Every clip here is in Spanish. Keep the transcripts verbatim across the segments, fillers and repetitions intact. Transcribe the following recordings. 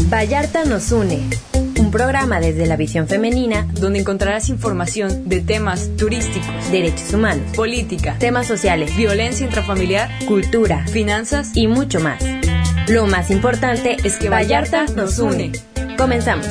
Vallarta nos une, un programa desde la visión femenina donde encontrarás información de temas turísticos, derechos humanos, política, temas sociales, violencia intrafamiliar, cultura, finanzas y mucho más. Lo más importante es que Vallarta nos une. Comenzamos.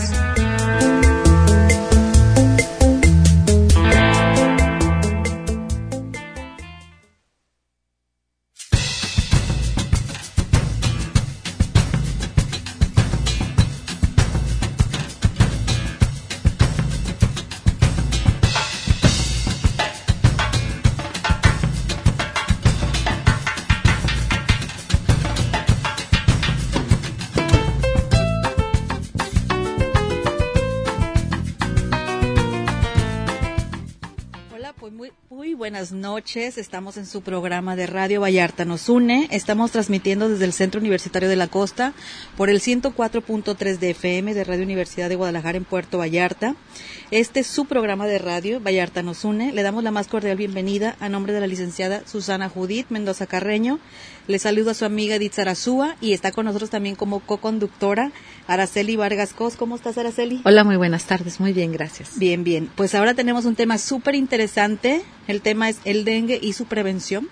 Buenas noches, estamos en su programa de Radio Vallarta nos une, estamos transmitiendo desde el Centro Universitario de la Costa por el ciento cuatro punto tres de F M de Radio Universidad de Guadalajara en Puerto Vallarta. Este es su programa de radio, Vallarta nos une. Le damos la más cordial bienvenida a nombre de la licenciada Susana Judith Mendoza Carreño. Le saludo a su amiga Edith Sarazúa y está con nosotros también como co-conductora Araceli Vargas Cos. ¿Cómo estás, Araceli? Hola, muy buenas tardes, muy bien, gracias. Bien, bien. Pues ahora tenemos un tema súper interesante. El tema es el dengue y su prevención.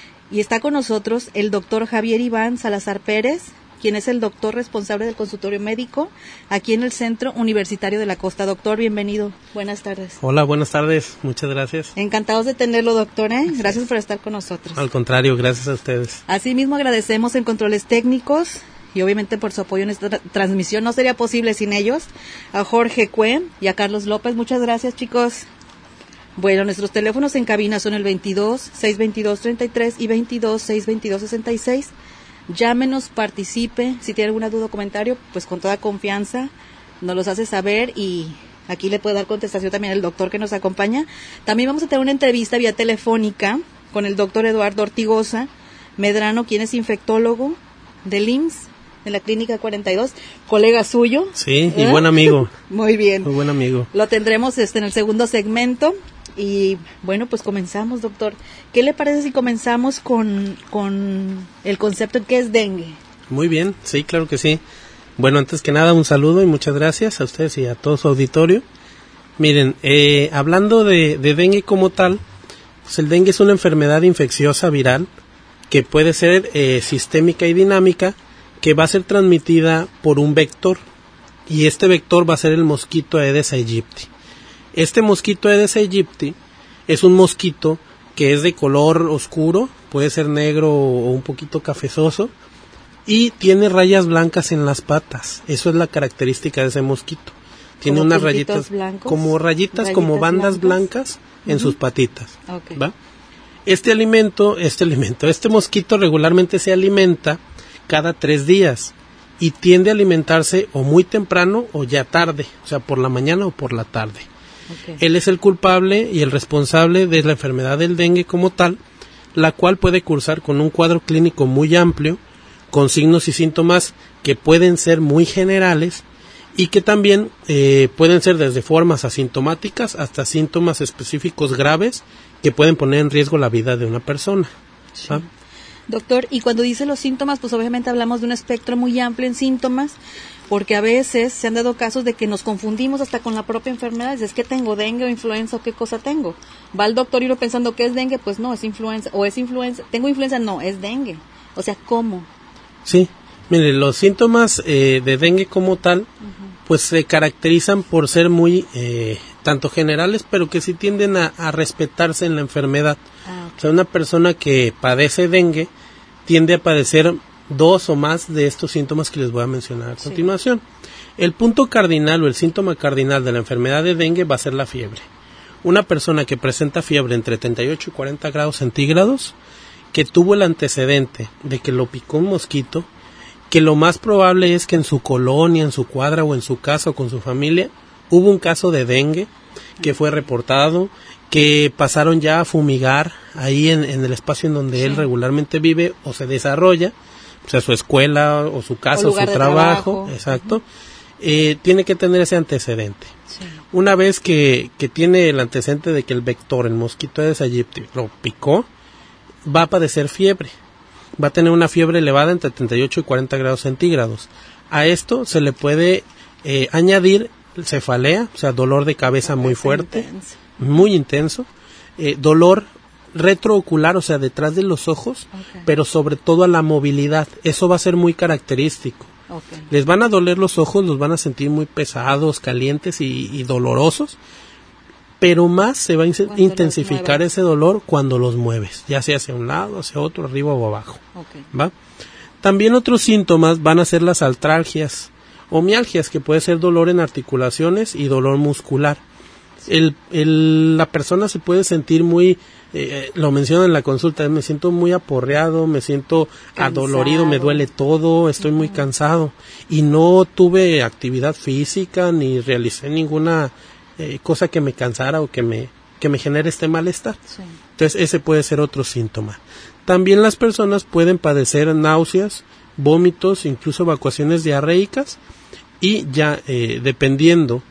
Y está con nosotros el doctor Javier Iván Salazar Pérez, quien es el doctor responsable del consultorio médico aquí en el Centro Universitario de la Costa. Doctor, bienvenido. Buenas tardes. Hola, buenas tardes. Muchas gracias. Encantados de tenerlo, doctor, ¿eh? Gracias por estar con nosotros. Al contrario, gracias a ustedes. Asimismo, agradecemos en controles técnicos y obviamente por su apoyo en esta tra- transmisión. No sería posible sin ellos. A Jorge Cue y a Carlos López. Muchas gracias, chicos. Bueno, nuestros teléfonos en cabina son el veintidós, seiscientos veintidós, treinta y tres y veintidós, seiscientos veintidós, sesenta y seis. Llámenos, participe, si tiene alguna duda o comentario, pues con toda confianza nos los hace saber y aquí le puede dar contestación también el doctor que nos acompaña. También vamos a tener una entrevista vía telefónica con el doctor Eduardo Ortigosa Medrano, quien es infectólogo del I M S S, de la Clínica cuarenta y dos, colega suyo. Sí, y ¿eh? Buen amigo. Muy bien. Muy buen amigo. Lo tendremos este en el segundo segmento. Y bueno, pues comenzamos, doctor. ¿Qué le parece si comenzamos con, con el concepto de qué es dengue? Muy bien, sí, claro que sí. Bueno, antes que nada, un saludo y muchas gracias a ustedes y a todo su auditorio. Miren, eh, hablando de, de dengue como tal, pues el dengue es una enfermedad infecciosa viral que puede ser eh, sistémica y dinámica, que va a ser transmitida por un vector, y este vector va a ser el mosquito Aedes aegypti. Este mosquito Aedes aegypti es un mosquito que es de color oscuro, puede ser negro o un poquito cafezoso, y tiene rayas blancas en las patas. Eso es la característica de ese mosquito. Tiene unas rayitas blancos, como rayitas, rayitas como bandas blancas, blancas en uh-huh. sus patitas. Okay. ¿Va? Este alimento, este alimento, este mosquito regularmente se alimenta cada tres días y tiende a alimentarse o muy temprano o ya tarde, o sea, por la mañana o por la tarde. Okay. Él es el culpable y el responsable de la enfermedad del dengue como tal, la cual puede cursar con un cuadro clínico muy amplio, con signos y síntomas que pueden ser muy generales y que también eh, pueden ser desde formas asintomáticas hasta síntomas específicos graves que pueden poner en riesgo la vida de una persona. Sí. ¿Ah? Doctor, y cuando dice los síntomas, pues obviamente hablamos de un espectro muy amplio en síntomas, porque a veces se han dado casos de que nos confundimos hasta con la propia enfermedad. ¿Es que tengo dengue o influenza o qué cosa tengo? Va el doctor y uno pensando que es dengue, pues no, es influenza. O es influenza, tengo influenza, no, es dengue. O sea, ¿cómo? Sí, mire, los síntomas eh, de dengue como tal, uh-huh. pues se caracterizan por ser muy, eh, tanto generales, pero que sí tienden a, a respetarse en la enfermedad. Ah, okay. O sea, una persona que padece dengue tiende a padecer dos o más de estos síntomas que les voy a mencionar a continuación. Sí. El punto cardinal o el síntoma cardinal de la enfermedad de dengue va a ser la fiebre. Una persona que presenta fiebre entre treinta y ocho y cuarenta grados centígrados, que tuvo el antecedente de que lo picó un mosquito, que lo más probable es que en su colonia, en su cuadra o en su casa o con su familia hubo un caso de dengue que fue reportado, que pasaron ya a fumigar ahí en, en el espacio en donde sí. él regularmente vive o se desarrolla, o sea, su escuela o su casa o, o su trabajo, trabajo. Exacto, uh-huh. eh, tiene que tener ese antecedente. Sí. Una vez que, que tiene el antecedente de que el vector, el mosquito Aedes aegypti, lo picó, va a padecer fiebre. Va a tener una fiebre elevada entre treinta y ocho y cuarenta grados centígrados. A esto se le puede eh, añadir cefalea, o sea, dolor de cabeza muy fuerte, intenso. muy intenso, eh, dolor retroocular, o sea, detrás de los ojos, okay. pero sobre todo a la movilidad. Eso va a ser muy característico. Okay. Les van a doler los ojos, los van a sentir muy pesados, calientes y, y dolorosos, pero más se va a in- intensificar ese dolor cuando los mueves, ya sea hacia un lado, hacia otro, arriba o abajo. Okay. ¿Va? También otros síntomas van a ser las artralgias o mialgias, que puede ser dolor en articulaciones y dolor muscular. El, el, la persona se puede sentir muy, eh, lo menciono en la consulta, me siento muy aporreado, me siento cansado. Adolorido, me duele todo, estoy uh-huh. muy cansado y no tuve actividad física ni realicé ninguna eh, cosa que me cansara o que me, que me genere este malestar. Sí. Entonces ese puede ser otro síntoma. También las personas pueden padecer náuseas, vómitos, incluso evacuaciones diarreicas y ya eh, dependiendo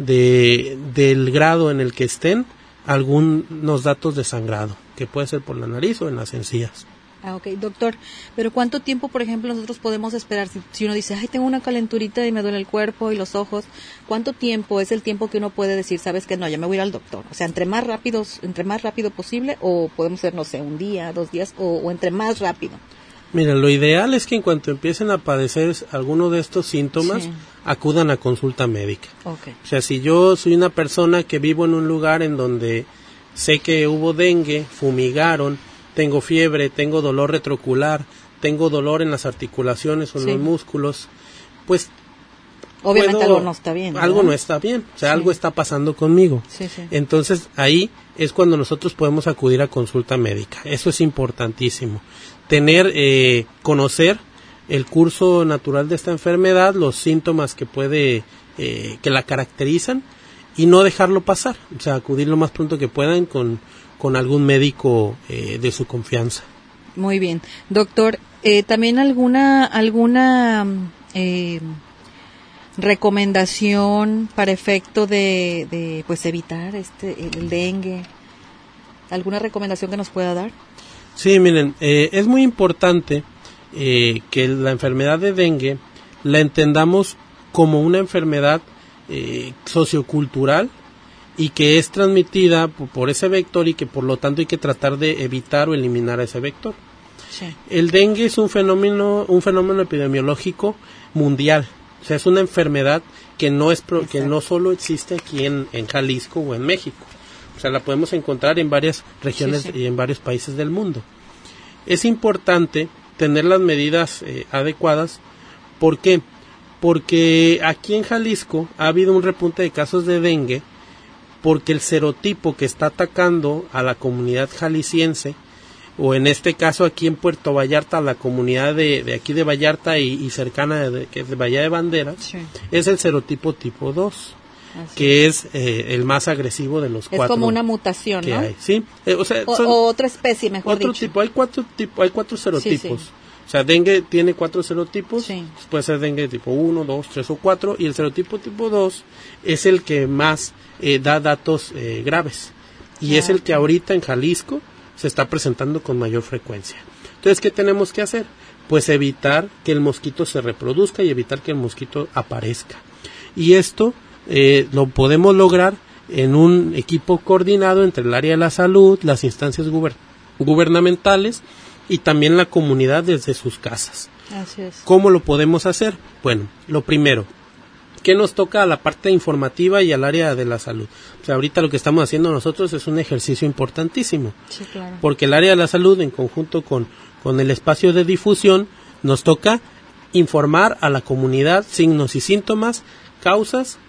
de del grado en el que estén, algunos datos de sangrado, que puede ser por la nariz o en las encías. Ah, ok, doctor, pero ¿cuánto tiempo, por ejemplo, nosotros podemos esperar? Si, si uno dice, ay, tengo una calenturita y me duele el cuerpo y los ojos, ¿cuánto tiempo es el tiempo que uno puede decir, sabes que no, ya me voy a ir al doctor? O sea, entre más rápido, entre más rápido posible, o podemos ser, no sé, un día, dos días, o, o entre más rápido. Mira, lo ideal es que en cuanto empiecen a padecer alguno de estos síntomas, sí. acudan a consulta médica. Okay. O sea, si yo soy una persona que vivo en un lugar en donde sé que hubo dengue, fumigaron, tengo fiebre, tengo dolor retroocular, tengo dolor en las articulaciones o en sí. los músculos, pues obviamente puedo, algo no está bien, ¿verdad? Algo no está bien, o sea, sí. algo está pasando conmigo. Sí, sí. Entonces, ahí es cuando nosotros podemos acudir a consulta médica. Eso es importantísimo. Tener, eh, conocer el curso natural de esta enfermedad, los síntomas que puede, eh, que la caracterizan y no dejarlo pasar. O sea, acudir lo más pronto que puedan con, con algún médico eh, de su confianza. Muy bien. Doctor, eh, ¿también alguna, alguna, eh, recomendación para efecto de, de, pues evitar este, el dengue? ¿Alguna recomendación que nos pueda dar? Sí, miren, eh, es muy importante eh, que la enfermedad de dengue la entendamos como una enfermedad eh, sociocultural y que es transmitida por, por ese vector y que por lo tanto hay que tratar de evitar o eliminar a ese vector. Sí. El dengue es un fenómeno, un fenómeno epidemiológico mundial, o sea, es una enfermedad que no es pro, que no solo existe aquí en, en Jalisco o en México. O sea, la podemos encontrar en varias regiones sí, sí. y en varios países del mundo. Es importante tener las medidas eh, adecuadas. ¿Por qué? Porque aquí en Jalisco ha habido un repunte de casos de dengue porque el serotipo que está atacando a la comunidad jalisciense, o en este caso aquí en Puerto Vallarta, la comunidad de, de aquí de Vallarta y, y cercana de, de, de Bahía de Banderas, sí. es el serotipo tipo dos. Así que es, es eh, el más agresivo de los es cuatro. Es como una mutación, ¿no? Hay. Sí, eh, o sea, o, son o otra especie, mejor otro dicho. tipo, hay cuatro tipo, hay cuatro serotipos. Sí, sí. O sea, dengue tiene cuatro serotipos, sí. puede ser dengue tipo uno, dos, tres o cuatro, y el serotipo tipo dos es el que más eh, da datos eh, graves. Y ah, es el que ahorita en Jalisco se está presentando con mayor frecuencia. Entonces, ¿qué tenemos que hacer? Pues evitar que el mosquito se reproduzca y evitar que el mosquito aparezca. Y esto Eh, lo podemos lograr en un equipo coordinado entre el área de la salud, las instancias guber- gubernamentales y también la comunidad desde sus casas. Así es. ¿Cómo lo podemos hacer? Bueno, lo primero, ¿qué nos toca a la parte informativa y al área de la salud? O sea, ahorita lo que estamos haciendo nosotros es un ejercicio importantísimo. Sí, claro. Porque el área de la salud, en conjunto con, con el espacio de difusión, nos toca informar a la comunidad signos y síntomas, causas,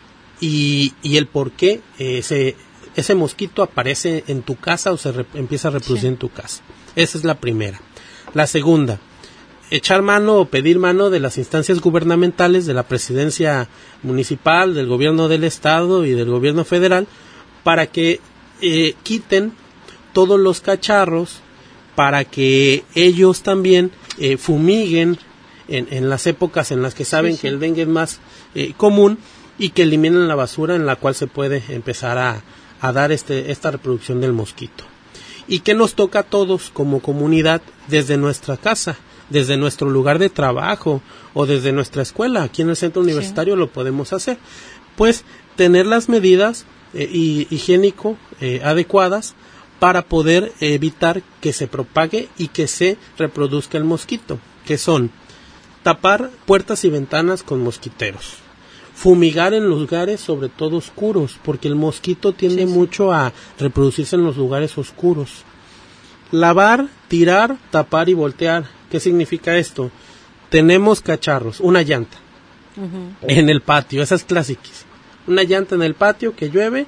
Y, y el por qué ese, ese mosquito aparece en tu casa o se re, empieza a reproducir sí. en tu casa. Esa es la primera. La segunda, echar mano o pedir mano de las instancias gubernamentales, de la presidencia municipal, del gobierno del estado y del gobierno federal, para que eh, quiten todos los cacharros, para que ellos también eh, fumiguen en, en las épocas en las que saben sí, sí. que el dengue es más eh, común, y que eliminen la basura en la cual se puede empezar a, a dar este, esta reproducción del mosquito. ¿Y qué nos toca a todos como comunidad desde nuestra casa? desde nuestro lugar de trabajo o desde nuestra escuela. Aquí en el centro universitario sí. lo podemos hacer. Pues tener las medidas eh, higiénico eh, adecuadas para poder evitar que se propague y que se reproduzca el mosquito, que son tapar puertas y ventanas con mosquiteros, fumigar en lugares sobre todo oscuros, porque el mosquito tiende sí, sí. mucho a reproducirse en los lugares oscuros. Lavar, tirar, tapar y voltear. ¿Qué significa esto? Tenemos cacharros, una llanta uh-huh. en el patio, esas clásicas. Una llanta en el patio que llueve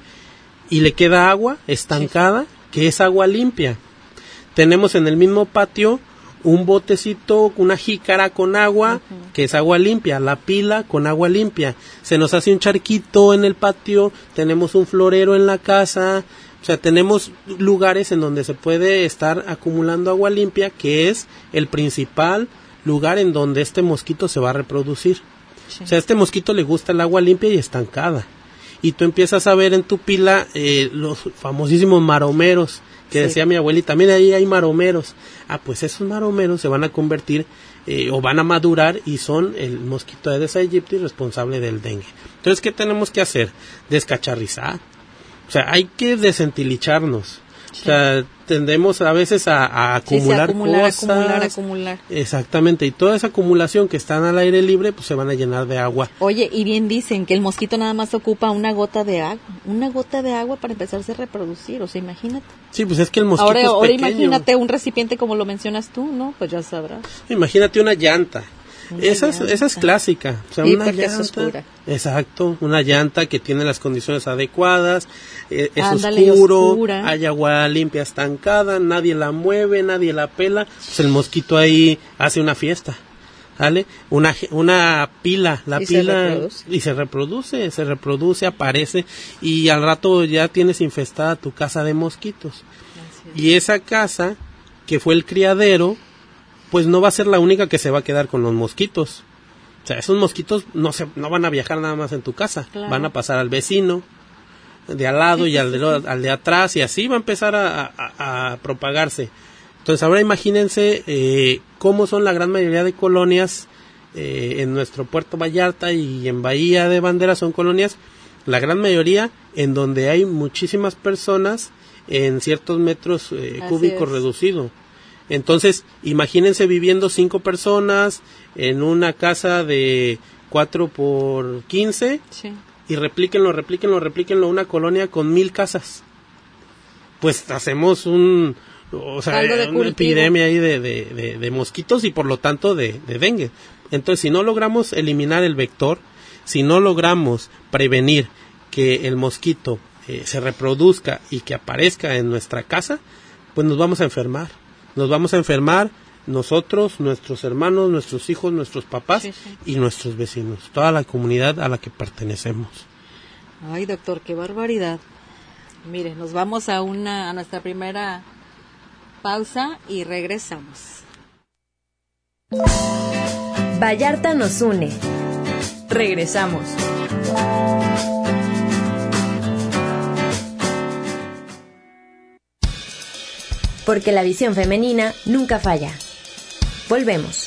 y le queda agua estancada, sí. que es agua limpia. Tenemos en el mismo patio un botecito, una jícara con agua, uh-huh. que es agua limpia, la pila con agua limpia. Se nos hace un charquito en el patio, tenemos un florero en la casa, o sea, tenemos lugares en donde se puede estar acumulando agua limpia, que es el principal lugar en donde este mosquito se va a reproducir. Sí. O sea, a este mosquito le gusta el agua limpia y estancada. Y tú empiezas a ver en tu pila eh, los famosísimos maromeros, que sí. decía mi abuelita, mira, ahí hay maromeros. Ah, pues esos maromeros se van a convertir eh, o van a madurar y son el mosquito Aedes aegypti responsable del dengue. Entonces, ¿qué tenemos que hacer? Descacharrizar. O sea, hay que desentilizarnos. Sí. O sea, tendemos a veces a, a acumular, sí, sí, acumular cosas. acumular, acumular. Exactamente, y toda esa acumulación que están al aire libre, pues se van a llenar de agua. Oye, y bien dicen que el mosquito nada más ocupa una gota de agua, una gota de agua para empezarse a reproducir, o sea, imagínate. Sí, pues es que el mosquito ahora, es ahora pequeño. Imagínate un recipiente como lo mencionas tú, ¿no? Pues ya sabrás. Imagínate una llanta. Una esa, llanta. Es, esa es clásica. O sea, sí, una porque llanta, es oscura. Exacto, una llanta que tiene las condiciones adecuadas, eh, es Ándale, oscuro, oscura. hay agua limpia estancada, nadie la mueve, nadie la pela, pues el mosquito ahí hace una fiesta, ¿vale? Una, una pila, la y pila se y se reproduce, se reproduce, aparece y al rato ya tienes infestada tu casa de mosquitos. Y esa casa, que fue el criadero, pues no va a ser la única que se va a quedar con los mosquitos. O sea, esos mosquitos no se no van a viajar nada más en tu casa, claro. van a pasar al vecino de al lado y al de, al de atrás y así va a empezar a, a, a propagarse. Entonces ahora imagínense eh, cómo son la gran mayoría de colonias eh, en nuestro Puerto Vallarta y en Bahía de Banderas, son colonias, la gran mayoría en donde hay muchísimas personas en ciertos metros eh, cúbicos reducidos. Entonces, imagínense viviendo cinco personas en una casa de cuatro por quince sí. y replíquenlo, replíquenlo, replíquenlo, una colonia con mil casas. Pues hacemos un, o sea, una epidemia ahí de, de, de, de mosquitos y por lo tanto de, de dengue. Entonces, si no logramos eliminar el vector, si no logramos prevenir que el mosquito eh, se reproduzca y que aparezca en nuestra casa, pues nos vamos a enfermar. Nos vamos a enfermar nosotros, nuestros hermanos, nuestros hijos, nuestros papás sí, sí. y nuestros vecinos, toda la comunidad a la que pertenecemos. Ay, doctor, qué barbaridad. Mire, nos vamos a una a nuestra primera pausa y regresamos. Vallarta nos une. Regresamos. Porque la visión femenina nunca falla. Volvemos.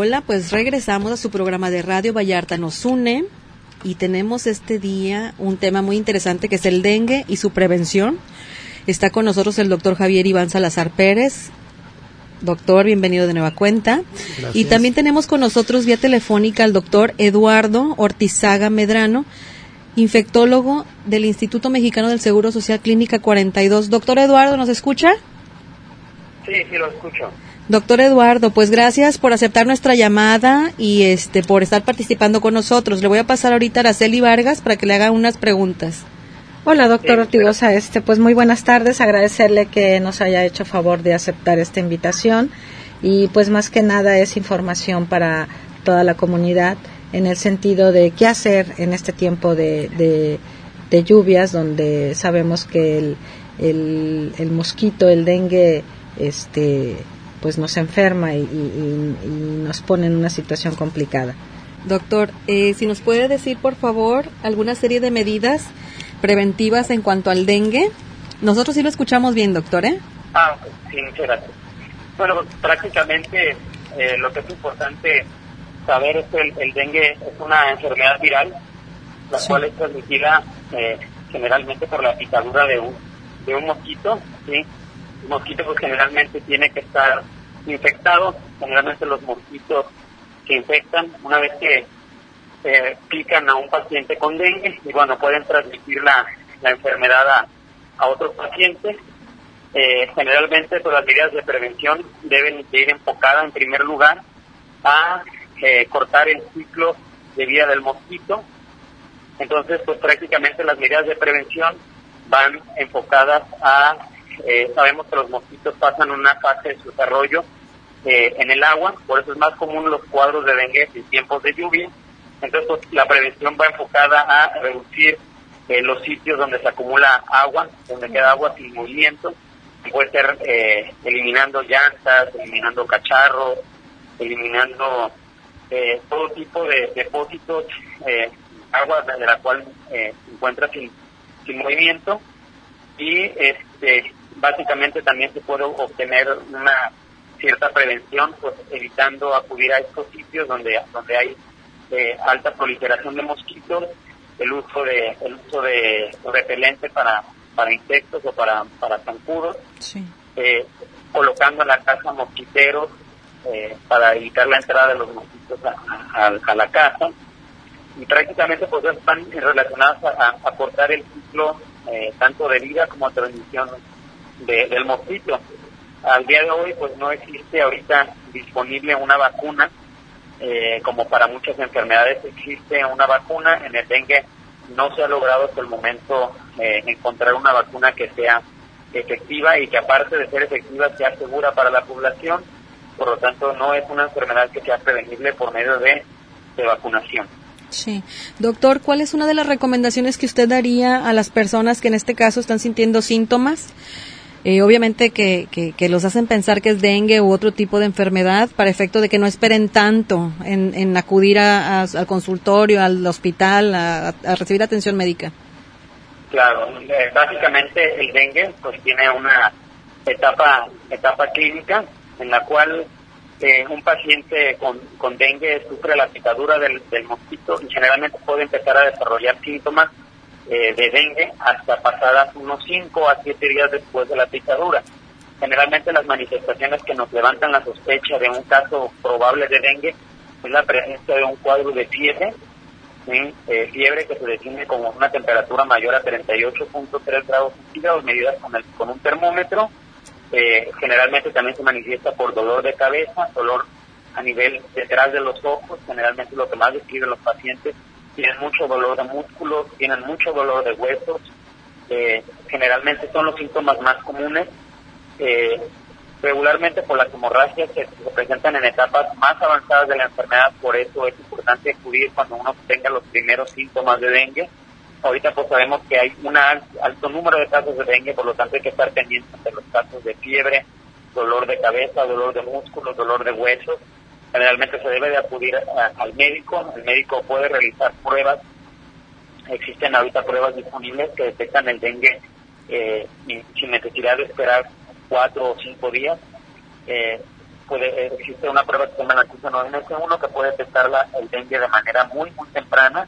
hola, pues regresamos a su programa de radio Vallarta nos une y tenemos este día un tema muy interesante que es el dengue y su prevención. Está con nosotros el doctor Javier Iván Salazar Pérez. Doctor, bienvenido de nueva cuenta. Gracias. Y también tenemos con nosotros vía telefónica al doctor Eduardo Ortizaga Medrano, infectólogo del Instituto Mexicano del Seguro Social Clínica cuarenta y dos. Doctor Eduardo, ¿nos escucha? Sí, sí lo escucho. Doctor Eduardo, pues gracias por aceptar nuestra llamada y este por estar participando con nosotros. Le voy a pasar ahorita a Araceli Vargas para que le haga unas preguntas. Hola, doctor sí, Ortigosa, este, pues muy buenas tardes, agradecerle que nos haya hecho favor de aceptar esta invitación y pues más que nada es información para toda la comunidad en el sentido de qué hacer en este tiempo de, de, de lluvias donde sabemos que el, el, el mosquito, el dengue, este pues nos enferma y, y, y nos pone en una situación complicada. Doctor, eh, si nos puede decir por favor alguna serie de medidas preventivas en cuanto al dengue. Nosotros sí lo escuchamos bien, doctor, ¿eh? Ah, sí, muchas gracias. Bueno, prácticamente eh, lo que es importante saber es que el, el dengue es una enfermedad viral, la sí. cual es transmitida eh, generalmente por la picadura de un, de un mosquito, ¿sí? El mosquito pues generalmente tiene que estar infectado, generalmente los mosquitos se infectan una vez que eh, pican a un paciente con dengue y bueno, pueden transmitir la, la enfermedad a, a otros pacientes. Eh, generalmente pues las medidas de prevención deben de ir enfocadas en primer lugar a eh, cortar el ciclo de vida del mosquito. Entonces pues prácticamente las medidas de prevención van enfocadas a Eh, sabemos que los mosquitos pasan una fase de su desarrollo eh, en el agua, por eso es más común los cuadros de dengue en tiempos de lluvia. Entonces pues, la prevención va enfocada a reducir eh, los sitios donde se acumula agua, donde queda agua sin movimiento. Puede ser eh, eliminando llantas, eliminando cacharros, eliminando eh, todo tipo de depósitos, eh, agua de la cual eh, se encuentra sin, sin movimiento. Y este básicamente también se puede obtener una cierta prevención pues evitando acudir a estos sitios donde donde hay eh, alta proliferación de mosquitos, el uso de el uso de repelente para para insectos o para para zancudos, sí. eh, colocando en la casa mosquiteros eh, para evitar la entrada de los mosquitos a, a, a la casa, y prácticamente pues están relacionadas a, a cortar el ciclo eh, tanto de vida como de transmisión de, del mosquito. Al día de hoy pues no existe ahorita disponible una vacuna, eh, como para muchas enfermedades existe una vacuna. En el dengue no se ha logrado hasta el momento eh, encontrar una vacuna que sea efectiva y que aparte de ser efectiva sea segura para la población. Por lo tanto no es una enfermedad que sea prevenible por medio de, de vacunación. Sí. Doctor, ¿cuál es una de las recomendaciones que usted daría a las personas que en este caso están sintiendo síntomas? Eh, obviamente que, que, que los hacen pensar que es dengue u otro tipo de enfermedad, para efecto de que no esperen tanto en, en acudir a, a, al consultorio, al hospital, a, a recibir atención médica. Claro, eh, básicamente el dengue pues tiene una etapa etapa clínica en la cual eh, un paciente con, con dengue sufre la picadura del, del mosquito y generalmente puede empezar a desarrollar síntomas eh, de dengue hasta pasadas unos cinco a siete días después de la picadura. Generalmente las manifestaciones que nos levantan la sospecha de un caso probable de dengue es la presencia de un cuadro de fiebre, ¿sí? eh, fiebre que se define como una temperatura mayor a treinta y ocho punto tres grados centígrados medidas con, el, con un termómetro. Eh, generalmente también se manifiesta por dolor de cabeza, dolor a nivel detrás de los ojos, generalmente lo que más describen los pacientes. Tienen mucho dolor de músculos, tienen mucho dolor de huesos, eh, generalmente son los síntomas más comunes. Eh, regularmente por las hemorragias que se presentan en etapas más avanzadas de la enfermedad, por eso es importante acudir cuando uno tenga los primeros síntomas de dengue. Ahorita pues sabemos que hay un alto número de casos de dengue, por lo tanto hay que estar pendientes de los casos de fiebre, dolor de cabeza, dolor de músculos, dolor de huesos. Generalmente se debe de acudir a, al médico, el médico puede realizar pruebas, existen ahorita pruebas disponibles que detectan el dengue eh, sin necesidad de esperar cuatro o cinco días. Eh, puede existe una prueba que se llama la Q nueve S uno que puede detectar la, el dengue de manera muy, muy temprana.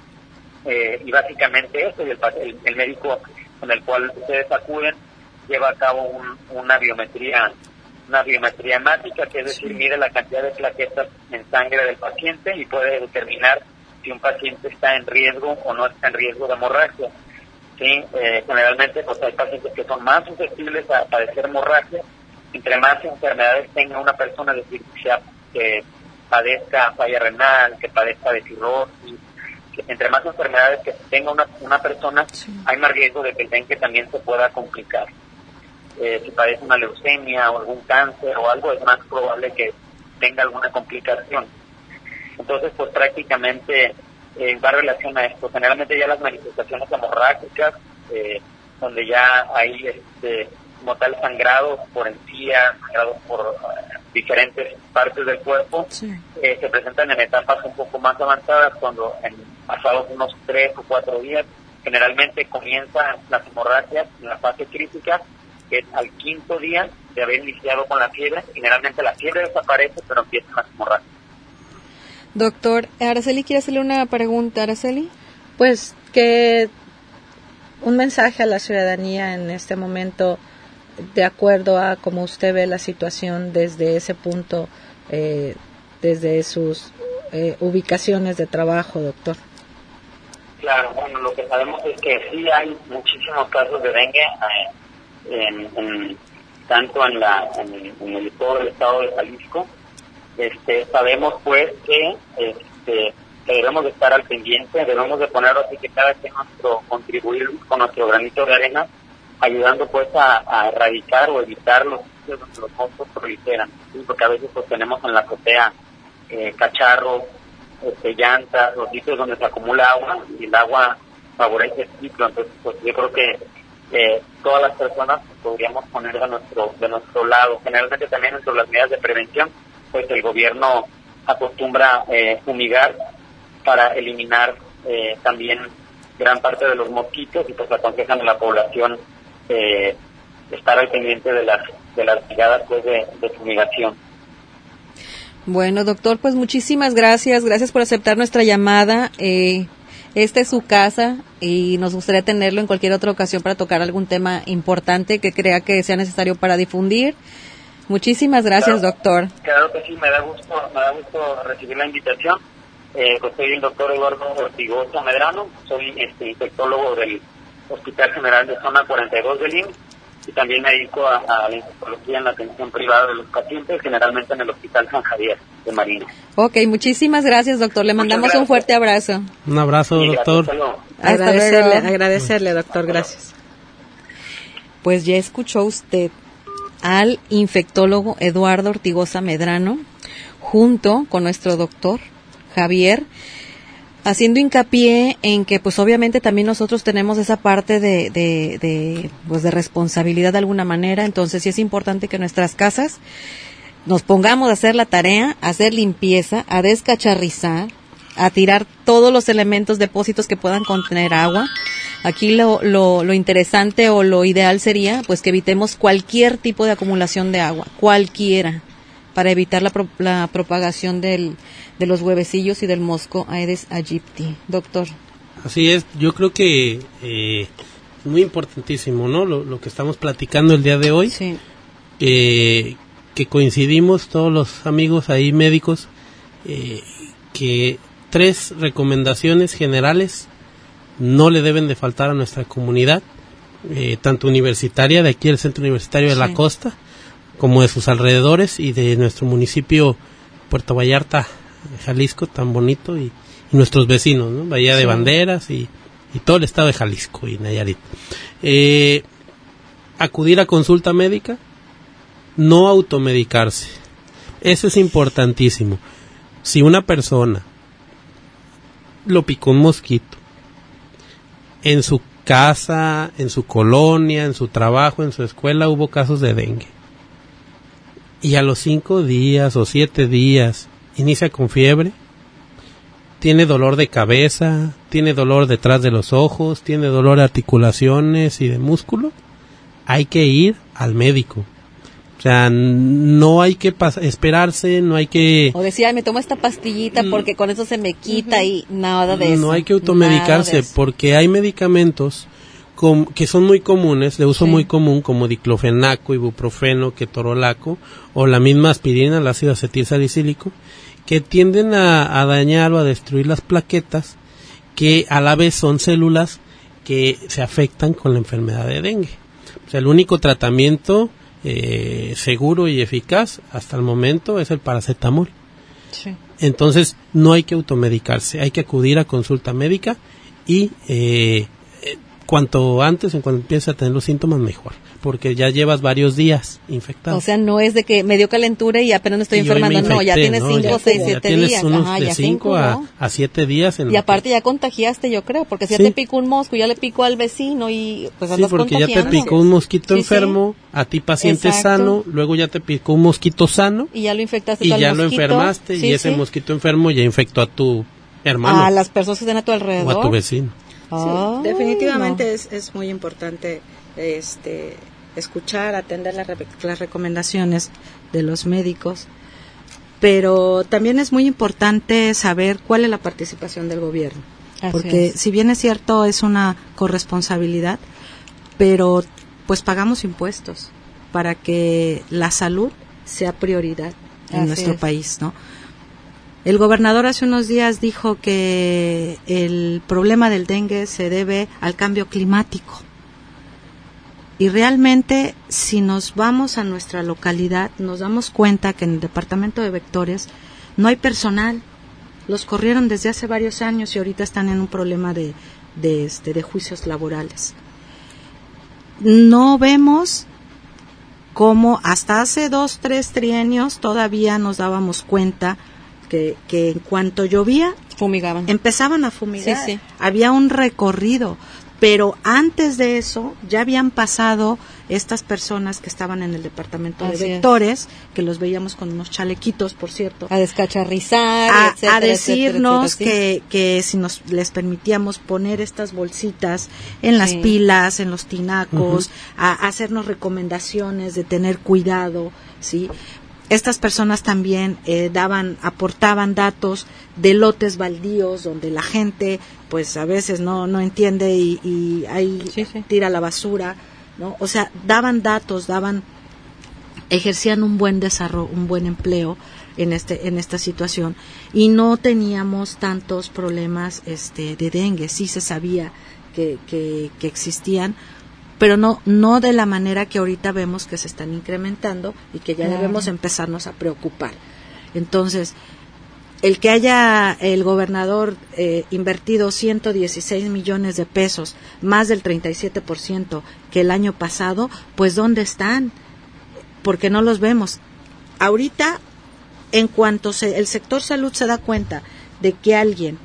Eh, y básicamente eso, y el, el, el médico con el cual ustedes acuden lleva a cabo un, una biometría una biometría hemática, que es decir, mide la cantidad de plaquetas en sangre del paciente y puede determinar si un paciente está en riesgo o no está en riesgo de hemorragia. Sí, eh, generalmente pues hay pacientes que son más susceptibles a padecer hemorragia. Entre más enfermedades tenga una persona, es decir, sea, que padezca falla renal, que padezca de cirrosis, que entre más enfermedades que tenga una, una persona, sí, hay más riesgo de que el dengue también se pueda complicar. Eh, si padece una leucemia o algún cáncer o algo, es más probable que tenga alguna complicación. Entonces, pues prácticamente eh, va en relación a esto. Generalmente ya las manifestaciones hemorrágicas, eh, donde ya hay este, como tal sangrados por encías, sangrados por uh, diferentes partes del cuerpo, sí, eh, se presentan en etapas un poco más avanzadas, cuando en pasados unos tres o cuatro días, generalmente comienzan las hemorragias en la fase crítica, que es al quinto día de haber iniciado con la fiebre. Generalmente la fiebre desaparece, pero empiezan las hemorragias. Doctor, Araceli quiere hacerle una pregunta. Araceli. Pues que un mensaje a la ciudadanía en este momento, de acuerdo a cómo usted ve la situación desde ese punto, eh, desde sus eh, ubicaciones de trabajo, doctor. Claro, bueno, lo que sabemos es que sí hay muchísimos casos de dengue, eh, En, en, tanto en la en, en el todo el estado de Jalisco. Este, sabemos pues que, este, que debemos de estar al pendiente, debemos de poner así que cada quien nuestro contribuir con nuestro granito de arena, ayudando pues a, a erradicar o evitar los sitios donde los mosquitos proliferan, ¿sí? Porque a veces pues tenemos en la azotea eh, cacharros, este, llantas, los sitios donde se acumula agua, y el agua favorece el ciclo. Entonces pues yo creo que Eh, todas las personas podríamos poner de nuestro de nuestro lado. Generalmente también entre las medidas de prevención, pues el gobierno acostumbra eh, fumigar para eliminar eh, también gran parte de los mosquitos, y pues aconsejan a la población eh, estar al pendiente de las de las brigadas pues de, de fumigación. Bueno, doctor, pues muchísimas gracias, gracias por aceptar nuestra llamada. Eh, Esta es su casa y nos gustaría tenerlo en cualquier otra ocasión para tocar algún tema importante que crea que sea necesario para difundir. Muchísimas gracias, claro, doctor. Claro que sí, me da gusto, me da gusto recibir la invitación. Eh, pues soy el doctor Eduardo Ortigosa Medrano, soy este infectólogo del Hospital General de Zona cuarenta y dos del I M S S, y también me dedico a, a la infectología en la atención privada de los pacientes, generalmente en el Hospital San Javier de Marina. Ok, muchísimas gracias, doctor. Le mandamos un fuerte abrazo. Un abrazo, sí, doctor. Hasta agradecerle, luego. agradecerle, doctor, gracias. Pues ya escuchó usted al infectólogo Eduardo Ortigosa Medrano, junto con nuestro doctor Javier, haciendo hincapié en que pues obviamente también nosotros tenemos esa parte de, de, de, pues de responsabilidad de alguna manera. Entonces sí es importante que en nuestras casas nos pongamos a hacer la tarea, a hacer limpieza, a descacharrizar, a tirar todos los elementos, depósitos que puedan contener agua. Aquí lo, lo, lo interesante o lo ideal sería pues que evitemos cualquier tipo de acumulación de agua, cualquiera, para evitar la, pro, la propagación del, de los huevecillos y del mosco Aedes aegypti. Doctor. Así es, yo creo que eh, muy importantísimo, ¿no? Lo, lo que estamos platicando el día de hoy. Sí. Eh, que coincidimos todos los amigos ahí médicos, eh, que tres recomendaciones generales no le deben de faltar a nuestra comunidad, eh, tanto universitaria, de aquí el Centro Universitario de sí. la Costa, como de sus alrededores y de nuestro municipio Puerto Vallarta, Jalisco, tan bonito, y, y nuestros vecinos, ¿no? Bahía sí. de Banderas y, y todo el estado de Jalisco y Nayarit. Eh, acudir a consulta médica, no automedicarse. Eso es importantísimo. Si una persona lo picó un mosquito en su casa, en su colonia, en su trabajo, en su escuela, hubo casos de dengue, y a los cinco días o siete días inicia con fiebre, tiene dolor de cabeza, tiene dolor detrás de los ojos, tiene dolor de articulaciones y de músculo, hay que ir al médico. sea, no hay que pas- esperarse, no hay que... O decía, me tomo esta pastillita porque con eso se me quita uh-huh. y nada de eso. No hay que automedicarse porque hay medicamentos com- que son muy comunes, de uso sí. muy común, como diclofenaco, ibuprofeno, ketorolaco, o la misma aspirina, el ácido acetilsalicílico, que tienden a, a dañar o a destruir las plaquetas, que a la vez son células que se afectan con la enfermedad de dengue. O sea, el único tratamiento eh, seguro y eficaz hasta el momento es el paracetamol. Sí. Entonces, no hay que automedicarse, hay que acudir a consulta médica y eh, eh, cuanto antes, en cuanto empiece a tener los síntomas, mejor, porque ya llevas varios días infectado. O sea, no es de que me dio calentura y apenas me estoy y enfermando, infecté, no, ya tienes no, cinco, ya, seis, ya siete tienes días. unos Ajá, de ya cinco, cinco a, ¿no? a siete días. En y aparte ya contagiaste, yo creo, porque si sí. ya te picó un mosco, ya le picó al vecino y pues andas sí, porque contagiando. ya te picó un mosquito sí, enfermo, sí. a ti paciente Exacto. sano, luego ya te picó un mosquito sano. Y ya lo infectaste Y tú al ya mosquito. lo enfermaste sí, y ese sí. mosquito enfermo ya infectó a tu hermano. A las personas que están a tu alrededor. O a tu vecino. Sí, definitivamente no. es, es muy importante este escuchar, atender la, las recomendaciones de los médicos, pero también es muy importante saber cuál es la participación del gobierno, Así porque es. si bien es cierto es una corresponsabilidad, pero pues pagamos impuestos para que la salud sea prioridad en Así nuestro es. país, ¿no? El gobernador hace unos días dijo que el problema del dengue se debe al cambio climático. Y realmente, si nos vamos a nuestra localidad, nos damos cuenta que en el departamento de vectores no hay personal. Los corrieron desde hace varios años y ahorita están en un problema de, de, este, de juicios laborales. No vemos cómo hasta hace dos, tres trienios todavía nos dábamos cuenta que, que en cuanto llovía, fumigaban. Empezaban a fumigar. Sí, sí. Había un recorrido. Pero antes de eso ya habían pasado estas personas que estaban en el departamento Así de vectores, es. que los veíamos con unos chalequitos, por cierto. A descacharrizar, a, etcétera, a decirnos etcétera, etcétera, que, que si nos les permitíamos poner estas bolsitas en las sí. pilas, en los tinacos, uh-huh. a, a hacernos recomendaciones de tener cuidado, ¿sí? Estas personas también eh, daban, aportaban datos de lotes baldíos donde la gente, pues a veces no no entiende y, y ahí sí, sí. tira la basura, ¿no? O sea, daban datos, daban, ejercían un buen desarrollo, un buen empleo en este en esta situación y no teníamos tantos problemas este de dengue. Sí se sabía que que, que existían, pero no no de la manera que ahorita vemos que se están incrementando y que ya claro. debemos empezarnos a preocupar. Entonces, el que haya el gobernador eh, invertido ciento dieciséis millones de pesos, más del treinta y siete por ciento que el año pasado, pues ¿dónde están? Porque no los vemos. Ahorita, en cuanto se, el sector salud se da cuenta de que alguien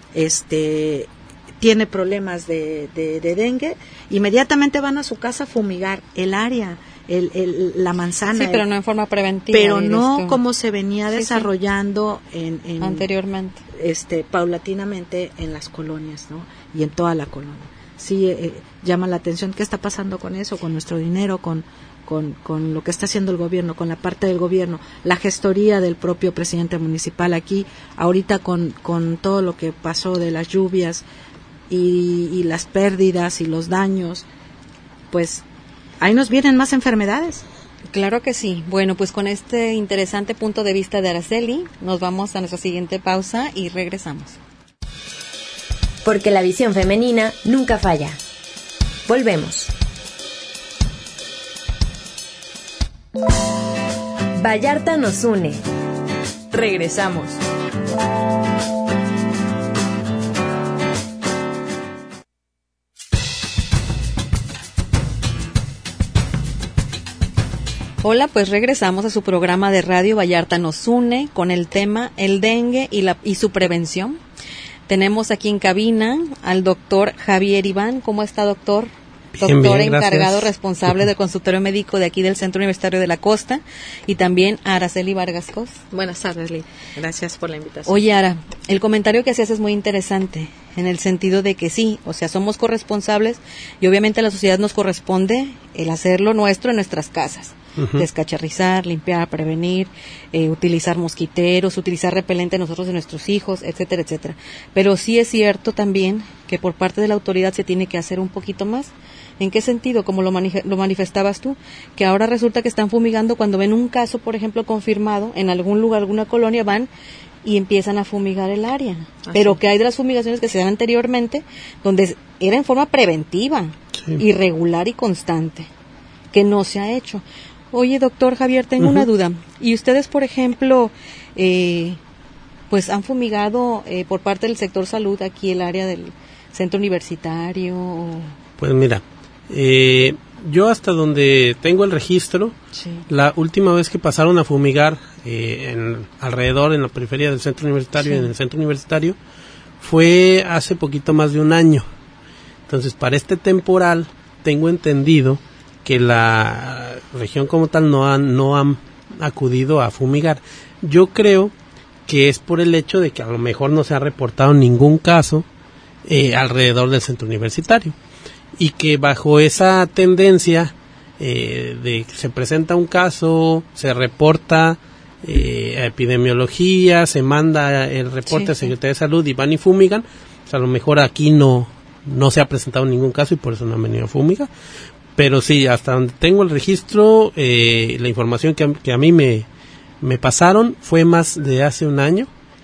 este tiene problemas de, de, de dengue, inmediatamente van a su casa a fumigar el área, el, el, la manzana. Sí, pero el, no en forma preventiva. Pero no como se venía sí, desarrollando sí. En, en anteriormente, este, paulatinamente en las colonias, ¿no? Y en toda la colonia. Sí, eh, llama la atención qué está pasando con eso, con nuestro dinero, con, con, con lo que está haciendo el gobierno, con la parte del gobierno, la gestoría del propio presidente municipal aquí, ahorita con, con todo lo que pasó de las lluvias, Y, y las pérdidas y los daños, pues ahí nos vienen más enfermedades. Claro que sí. Bueno, pues con este interesante punto de vista de Araceli, nos vamos a nuestra siguiente pausa y regresamos. Porque la visión femenina nunca falla. Volvemos. Vallarta nos une. Regresamos. Hola, pues regresamos a su programa de radio Vallarta nos une con el tema el dengue y, la, y su prevención. Tenemos aquí en cabina al doctor Javier Iván. ¿Cómo está, doctor? Bien, Doctor bien, encargado gracias. responsable del consultorio médico de aquí del Centro Universitario de la Costa, y también a Araceli Vargas Cos. Buenas tardes, Lee. Gracias por la invitación. Oye, Ara, el comentario que hacías es muy interesante, en el sentido de que sí, o sea, somos corresponsables y obviamente a la sociedad nos corresponde el hacer lo nuestro en nuestras casas. uh-huh. descacharrizar, limpiar, prevenir, eh, utilizar mosquiteros, utilizar repelente nosotros de nuestros hijos, etcétera, etcétera. Pero sí es cierto también que por parte de la autoridad se tiene que hacer un poquito más. ¿En qué sentido? Como lo, mani- lo manifestabas tú, que ahora resulta que están fumigando cuando ven un caso, por ejemplo, confirmado en algún lugar, alguna colonia, van y empiezan a fumigar el área. Así. Pero que hay de las fumigaciones que se dan anteriormente, donde era en forma preventiva, sí. irregular y constante, que no se ha hecho. Oye, doctor Javier, tengo uh-huh. una duda. ¿Y ustedes, por ejemplo, eh, pues han fumigado eh, por parte del sector salud aquí el área del centro universitario? O... Pues mira, eh, yo hasta donde tengo el registro, sí. la última vez que pasaron a fumigar eh, en, alrededor, en la periferia del centro universitario, sí. en el centro universitario, fue hace poquito más de un año. Entonces, para este temporal, tengo entendido que la región como tal no han, no han acudido a fumigar. Yo creo que es por el hecho de que a lo mejor no se ha reportado ningún caso eh, alrededor del centro universitario. Y que bajo esa tendencia eh, de que se presenta un caso, se reporta eh, a epidemiología, se manda el reporte sí, a Secretaría sí. de Salud y van y fumigan, pues a lo mejor aquí no no se ha presentado ningún caso y por eso no han venido a fumigar. Pero sí, hasta donde tengo el registro, eh, la información que a, que a mí me, me pasaron fue más de hace un año,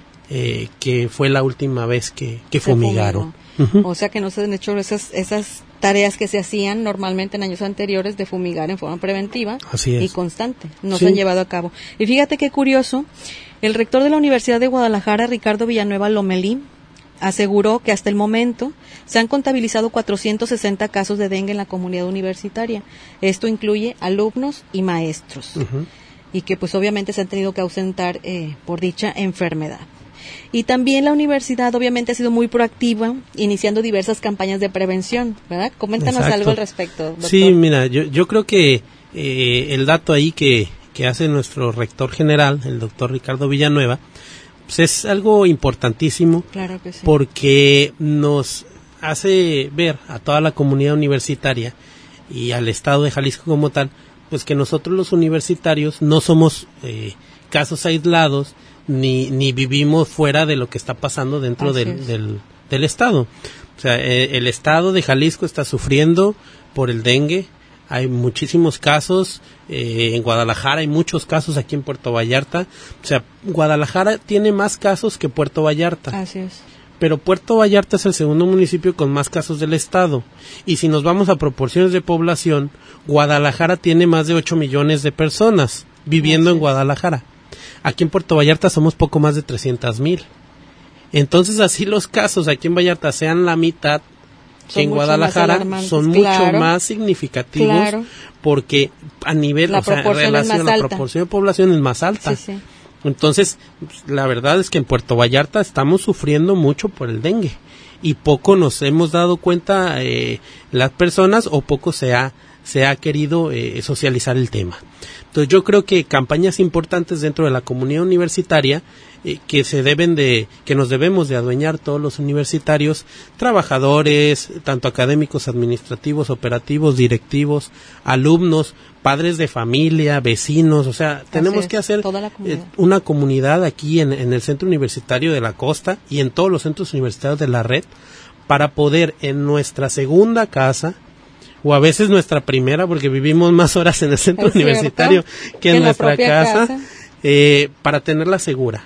eh, que fue la última vez que, que fumigaron. Uh-huh. O sea que no se han hecho esas esas tareas que se hacían normalmente en años anteriores de fumigar en forma preventiva y constante, no sí. se han llevado a cabo. Y fíjate qué curioso, el rector de la Universidad de Guadalajara, Ricardo Villanueva Lomelí, aseguró que hasta el momento se han contabilizado cuatrocientos sesenta casos de dengue en la comunidad universitaria. Esto incluye alumnos y maestros. Uh-huh. Y que pues obviamente se han tenido que ausentar eh, por dicha enfermedad. Y también la universidad obviamente ha sido muy proactiva, iniciando diversas campañas de prevención, ¿verdad? Coméntanos Exacto. algo al respecto, doctor. Sí, mira, yo, yo creo que eh, el dato ahí que, que hace nuestro rector general, el doctor Ricardo Villanueva, pues es algo importantísimo, claro que sí. porque nos hace ver a toda la comunidad universitaria y al estado de Jalisco como tal, pues que nosotros los universitarios no somos eh, casos aislados, ni ni vivimos fuera de lo que está pasando dentro del, del del estado. O sea, eh, el estado de Jalisco está sufriendo por el dengue. Hay muchísimos casos, eh, en Guadalajara hay muchos casos, aquí en Puerto Vallarta. O sea, Guadalajara tiene más casos que Puerto Vallarta. Así es. Pero Puerto Vallarta es el segundo municipio con más casos del estado. Y si nos vamos a proporciones de población, Guadalajara tiene más de ocho millones de personas viviendo en Guadalajara. Aquí en Puerto Vallarta somos poco más de trescientos mil. Entonces, así los casos aquí en Vallarta sean la mitad que en Guadalajara, son claro, mucho más significativos, claro, porque a nivel, la o sea, en relación a la proporción de población es más alta. Sí, sí. Entonces, la verdad es que en Puerto Vallarta estamos sufriendo mucho por el dengue y poco nos hemos dado cuenta eh, las personas o poco se ha se ha querido eh, socializar el tema. Entonces yo creo que campañas importantes dentro de la comunidad universitaria eh, que se deben de, que nos debemos de adueñar todos los universitarios, trabajadores, tanto académicos, administrativos, operativos, directivos, alumnos, padres de familia, vecinos, o sea, Así tenemos es, que hacer toda la comunidad. eh, una comunidad aquí en, en el Centro Universitario de la Costa y en todos los centros universitarios de la red para poder en nuestra segunda casa o a veces nuestra primera, porque vivimos más horas en el centro es universitario cierto, que en, en nuestra casa, casa. Eh, para tenerla segura.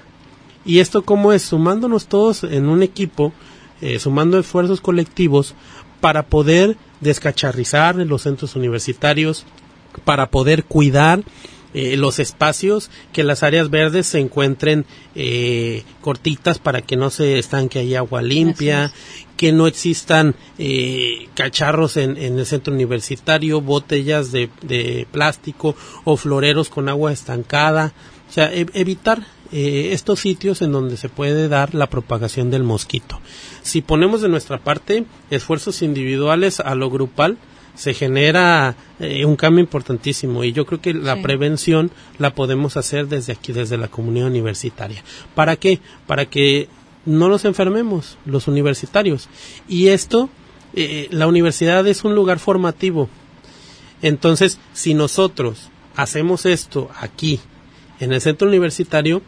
Y esto cómo es, sumándonos todos en un equipo, eh, sumando esfuerzos colectivos para poder descacharrizar los centros universitarios, para poder cuidar eh, los espacios, que las áreas verdes se encuentren eh, cortitas para que no se estanque ahí agua limpia, que no existan eh, cacharros en, en el centro universitario, botellas de, de plástico o floreros con agua estancada, o sea, e- evitar eh, estos sitios en donde se puede dar la propagación del mosquito. Si ponemos de nuestra parte esfuerzos individuales a lo grupal, se genera eh, un cambio importantísimo y yo creo que la sí. prevención la podemos hacer desde aquí, desde la comunidad universitaria. ¿Para qué? Para que no nos enfermemos los universitarios. Y esto, eh, la universidad es un lugar formativo. Entonces, si nosotros hacemos esto aquí, en el centro universitario,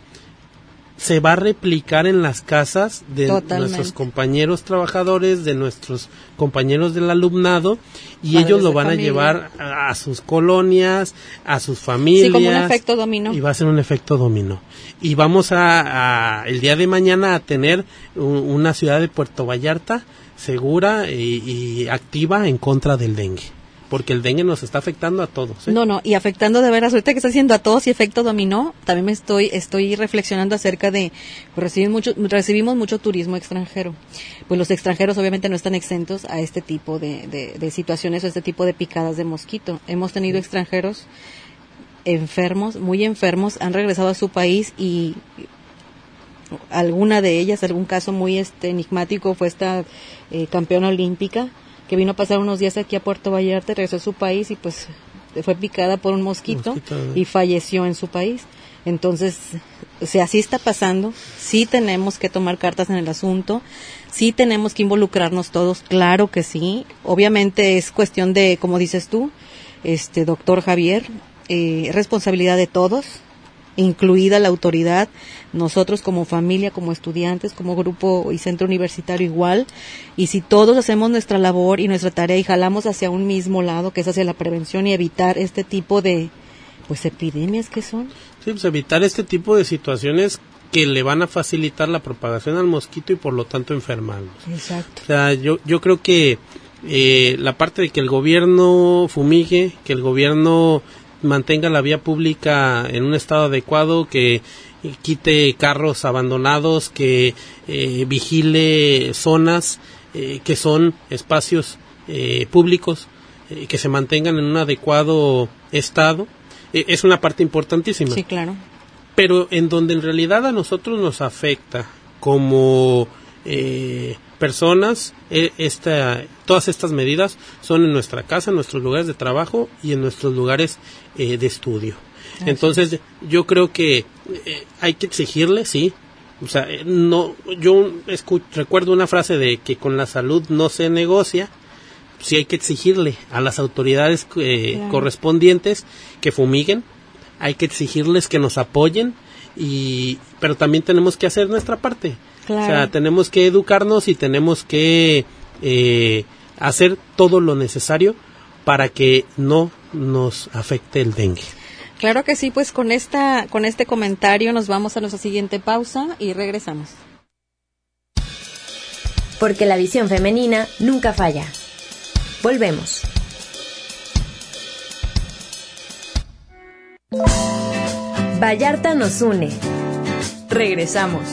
se va a replicar en las casas de Totalmente. nuestros compañeros trabajadores, de nuestros compañeros del alumnado, y Padres ellos lo de van familia. a llevar a, a sus colonias, a sus familias. Sí, como un efecto dominó. Y va a ser un efecto dominó. Y vamos a, a el día de mañana a tener un, una ciudad de Puerto Vallarta segura y, y activa en contra del dengue. Porque el dengue nos está afectando a todos. ¿eh? No, no, y afectando de veras, ahorita que está haciendo a todos y efecto dominó, también me estoy estoy reflexionando acerca de, pues recibimos mucho, recibimos mucho turismo extranjero. Pues los extranjeros obviamente no están exentos a este tipo de, de, de situaciones o este tipo de picadas de mosquito. Hemos tenido extranjeros enfermos, muy enfermos, han regresado a su país y alguna de ellas, algún caso muy este enigmático fue esta eh, campeona olímpica que vino a pasar unos días aquí a Puerto Vallarta, regresó a su país y pues fue picada por un mosquito, mosquito ¿eh? y falleció en su país. Entonces, o sea, sí está pasando, sí tenemos que tomar cartas en el asunto, sí tenemos que involucrarnos todos, claro que sí. Obviamente es cuestión de, como dices tú, este doctor Javier, eh, responsabilidad de todos, incluida la autoridad, nosotros como familia, como estudiantes, como grupo y centro universitario igual, y si todos hacemos nuestra labor y nuestra tarea y jalamos hacia un mismo lado, que es hacia la prevención y evitar este tipo de, pues, epidemias que son. Sí, pues evitar este tipo de situaciones que le van a facilitar la propagación al mosquito y por lo tanto enfermarlos. Exacto. O sea, yo, yo creo que eh, la parte de que el gobierno fumigue, que el gobierno mantenga la vía pública en un estado adecuado, que quite carros abandonados, que eh, vigile zonas eh, que son espacios eh, públicos, eh, que se mantengan en un adecuado estado, eh, es una parte importantísima. Sí, claro. Pero en donde en realidad a nosotros nos afecta como eh, personas, eh, esta, todas estas medidas son en nuestra casa, en nuestros lugares de trabajo y en nuestros lugares eh, de estudio. Así Entonces, es. yo creo que eh, hay que exigirle, sí. O sea, eh, no, yo escucho, recuerdo una frase de que con la salud no se negocia. Sí hay que exigirle a las autoridades eh, claro. correspondientes que fumiguen. Hay que exigirles que nos apoyen, y pero también tenemos que hacer nuestra parte. Claro. O sea, tenemos que educarnos y tenemos que eh, hacer todo lo necesario para que no nos afecte el dengue. Claro que sí, pues con esta con este comentario nos vamos a nuestra siguiente pausa y regresamos. Porque la visión femenina nunca falla. Volvemos. Vallarta nos une. Regresamos.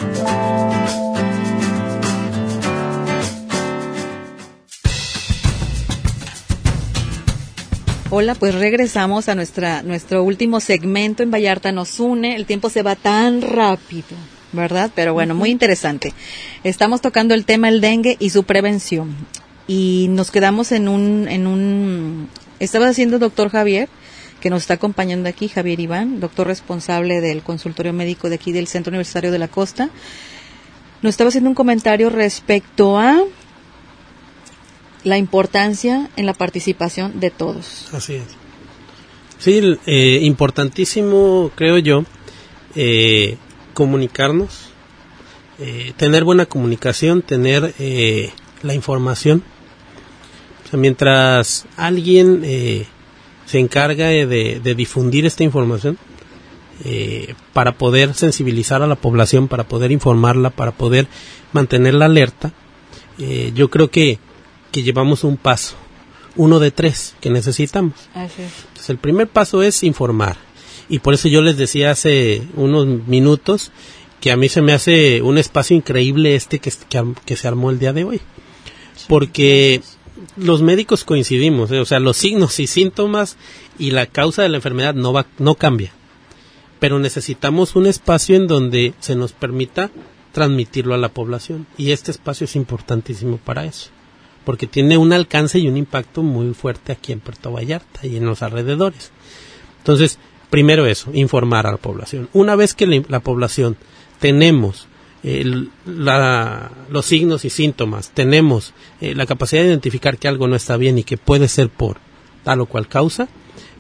Hola, pues regresamos a nuestra nuestro último segmento en Vallarta nos une. El tiempo se va tan rápido, ¿verdad? Pero bueno, muy interesante. Estamos tocando el tema del dengue y su prevención. Y nos quedamos en un en un estaba haciendo el doctor Javier, que nos está acompañando aquí, Javier Iván, doctor responsable del consultorio médico de aquí del Centro Universitario de la Costa. Nos estaba haciendo un comentario respecto a la importancia en la participación de todos. Así es. Sí, eh, importantísimo, creo yo, eh, comunicarnos, eh, tener buena comunicación, tener eh, la información. O sea, mientras alguien eh, se encarga de, de difundir esta información, eh, para poder sensibilizar a la población, para poder informarla, para poder mantenerla alerta, eh, yo creo que que llevamos un paso, uno de tres que necesitamos. Así es. Entonces, el primer paso es informar, y por eso yo les decía hace unos minutos que a mí se me hace un espacio increíble este que, que, que se armó el día de hoy, porque los médicos coincidimos, ¿eh? O sea, los signos y síntomas y la causa de la enfermedad no va, no cambia, pero necesitamos un espacio en donde se nos permita transmitirlo a la población, y este espacio es importantísimo para eso, porque tiene un alcance y un impacto muy fuerte aquí en Puerto Vallarta y en los alrededores. Entonces, primero eso, informar a la población. Una vez que la, la población tenemos el, la, los signos y síntomas, tenemos eh, la capacidad de identificar que algo no está bien y que puede ser por tal o cual causa,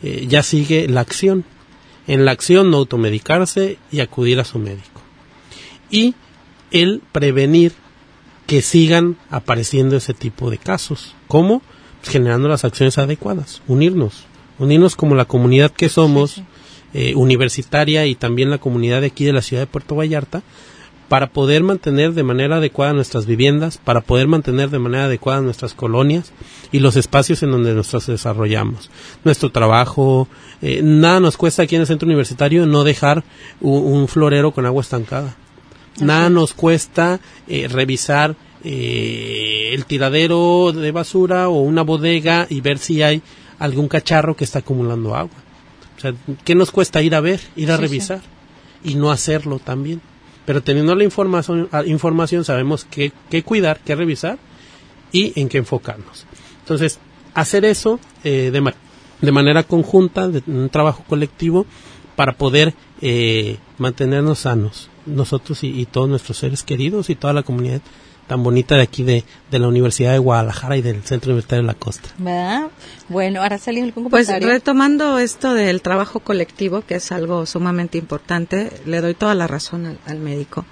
eh, ya sigue la acción. En la acción no automedicarse y acudir a su médico. Y el prevenir que sigan apareciendo ese tipo de casos. ¿Cómo? Pues generando las acciones adecuadas, unirnos, unirnos como la comunidad que somos, sí, sí. Eh, universitaria y también la comunidad de aquí de la ciudad de Puerto Vallarta, para poder mantener de manera adecuada nuestras viviendas, para poder mantener de manera adecuada nuestras colonias y los espacios en donde nos desarrollamos. Nuestro trabajo, eh, nada nos cuesta aquí en el centro universitario no dejar un, un florero con agua estancada. Nada nos cuesta eh, revisar eh, el tiradero de basura o una bodega y ver si hay algún cacharro que está acumulando agua. O sea, ¿qué nos cuesta ir a ver, ir a sí, revisar? Sí. Y no hacerlo también. Pero teniendo la información, información sabemos qué, qué cuidar, qué revisar y en qué enfocarnos. Entonces, hacer eso eh, de, ma- de manera conjunta, de un trabajo colectivo, para poder eh, mantenernos sanos, nosotros y, y todos nuestros seres queridos y toda la comunidad tan bonita de aquí de, de la Universidad de Guadalajara y del Centro Universitario de la Costa. ¿Verdad? Bueno, ahora salimos con un Pues retomando esto del trabajo colectivo, que es algo sumamente importante, le doy toda la razón al, al médico.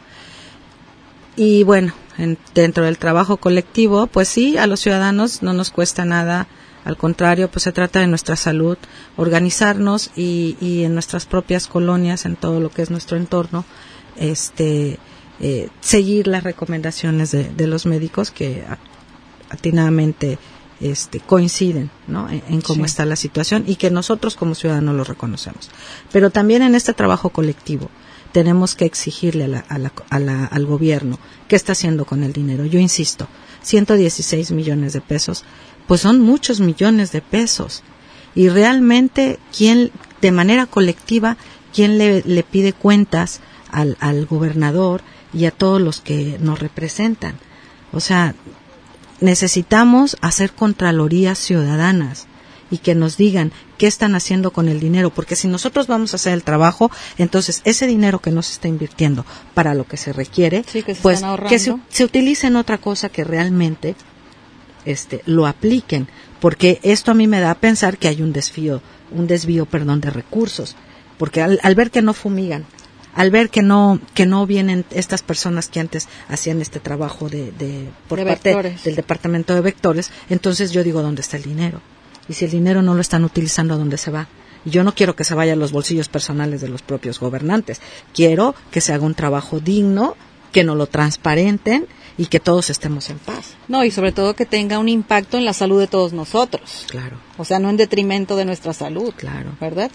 Y bueno, en, dentro del trabajo colectivo, pues sí, a los ciudadanos no nos cuesta nada. Al contrario, pues se trata de nuestra salud, organizarnos y, y en nuestras propias colonias, en todo lo que es nuestro entorno, este, eh, seguir las recomendaciones de, de los médicos que atinadamente este, coinciden, ¿no? en, en cómo sí. está la situación y que nosotros como ciudadanos lo reconocemos. Pero también en este trabajo colectivo tenemos que exigirle a la, a la, a la, al gobierno qué está haciendo con el dinero. Yo insisto, ciento dieciséis millones de pesos, pues son muchos millones de pesos. Y realmente, ¿quién, de manera colectiva, quién le, le pide cuentas al, al gobernador y a todos los que nos representan? O sea, necesitamos hacer contralorías ciudadanas y que nos digan qué están haciendo con el dinero, porque si nosotros vamos a hacer el trabajo, entonces ese dinero que no se está invirtiendo para lo que se requiere, sí, que se pues que se, se se utilice en otra cosa que realmente este lo apliquen, porque esto a mí me da a pensar que hay un desvío, un desvío, perdón, de recursos, porque al, al ver que no fumigan, al ver que no que no vienen estas personas que antes hacían este trabajo de, de por de parte vectores. del departamento de vectores, entonces yo digo, ¿dónde está el dinero? Y si el dinero no lo están utilizando, ¿a dónde se va? Y yo no quiero que se vaya a los bolsillos personales de los propios gobernantes. Quiero que se haga un trabajo digno, que no lo transparenten y que todos estemos en paz. No, y sobre todo que tenga un impacto en la salud de todos nosotros. Claro. O sea, no en detrimento de nuestra salud. Claro. ¿Verdad?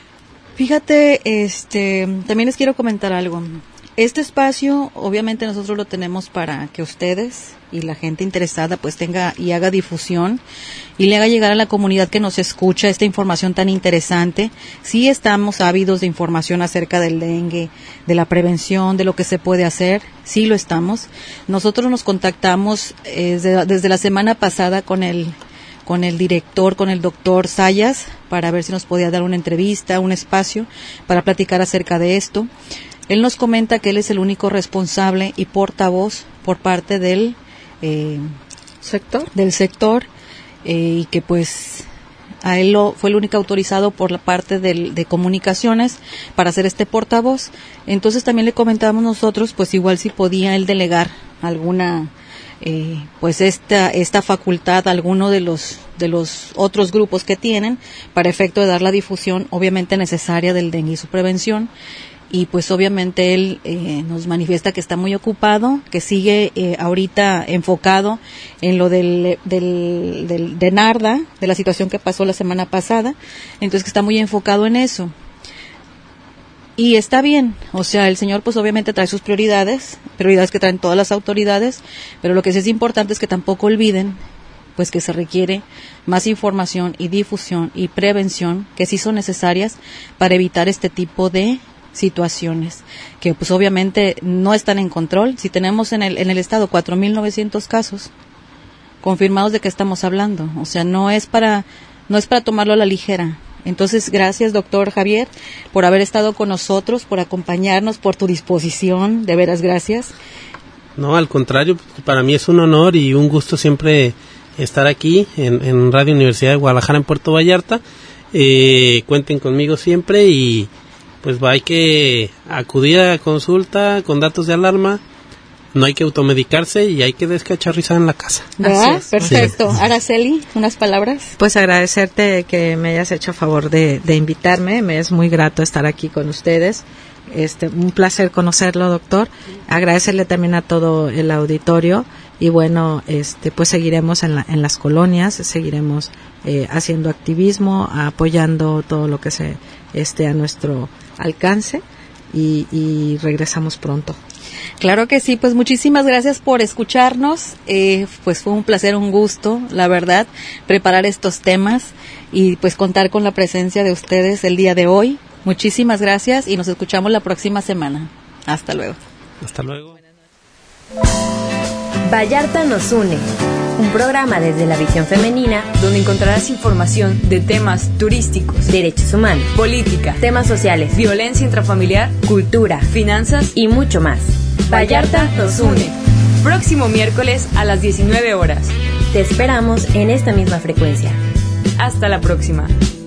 Fíjate, este, también les quiero comentar algo. Este espacio, obviamente nosotros lo tenemos para que ustedes y la gente interesada pues tenga y haga difusión y le haga llegar a la comunidad que nos escucha esta información tan interesante. Sí estamos ávidos de información acerca del dengue, de la prevención, de lo que se puede hacer, sí lo estamos. Nosotros nos contactamos eh, desde, desde la semana pasada con el con el director, con el doctor Sayas, para ver si nos podía dar una entrevista, un espacio para platicar acerca de esto. Él nos comenta que él es el único responsable y portavoz por parte del eh, sector, del sector eh, y que pues a él lo, fue el único autorizado por la parte del, de comunicaciones para hacer este portavoz. Entonces también le comentábamos nosotros, pues igual si podía él delegar alguna eh, pues esta esta facultad a alguno de los de los otros grupos que tienen para efecto de dar la difusión obviamente necesaria del dengue y su prevención. Y pues obviamente él eh, nos manifiesta que está muy ocupado, que sigue eh, ahorita enfocado en lo del, del, del de Narda, de la situación que pasó la semana pasada, entonces que está muy enfocado en eso. Y está bien, o sea, el señor pues obviamente trae sus prioridades, prioridades que traen todas las autoridades, pero lo que sí es importante es que tampoco olviden pues que se requiere más información y difusión y prevención que sí son necesarias para evitar este tipo de situaciones que pues obviamente no están en control. Si tenemos en el en el estado cuatro mil novecientos casos confirmados, ¿de qué estamos hablando? O sea, no es para no es para tomarlo a la ligera. Entonces, gracias, doctor Javier, por haber estado con nosotros, por acompañarnos, por tu disposición, de veras gracias. No, al contrario, para mí es un honor y un gusto siempre estar aquí en, en Radio Universidad de Guadalajara en Puerto Vallarta. Eh, cuenten conmigo siempre y pues hay que acudir a consulta con datos de alarma. No hay que automedicarse y hay que descacharrizar en la casa. ¿Verdad? es. Perfecto. Sí. Araceli, unas palabras. Pues agradecerte que me hayas hecho favor de, de invitarme. Me es muy grato estar aquí con ustedes. Este, un placer conocerlo, doctor. Agradecerle también a todo el auditorio y bueno, este, pues seguiremos en, la, en las colonias, seguiremos eh, haciendo activismo, apoyando todo lo que se esté a nuestro alcance y, y regresamos pronto. Claro que sí, pues muchísimas gracias por escucharnos, eh, pues fue un placer, un gusto, la verdad, preparar estos temas y pues contar con la presencia de ustedes el día de hoy. Muchísimas gracias y nos escuchamos la próxima semana. Hasta luego. Hasta luego. Vallarta nos une, un programa desde la visión femenina donde encontrarás información de temas turísticos, derechos humanos, política, temas sociales, violencia intrafamiliar, cultura, finanzas y mucho más. Vallarta nos une. Próximo miércoles a las diecinueve horas. Te esperamos en esta misma frecuencia. Hasta la próxima.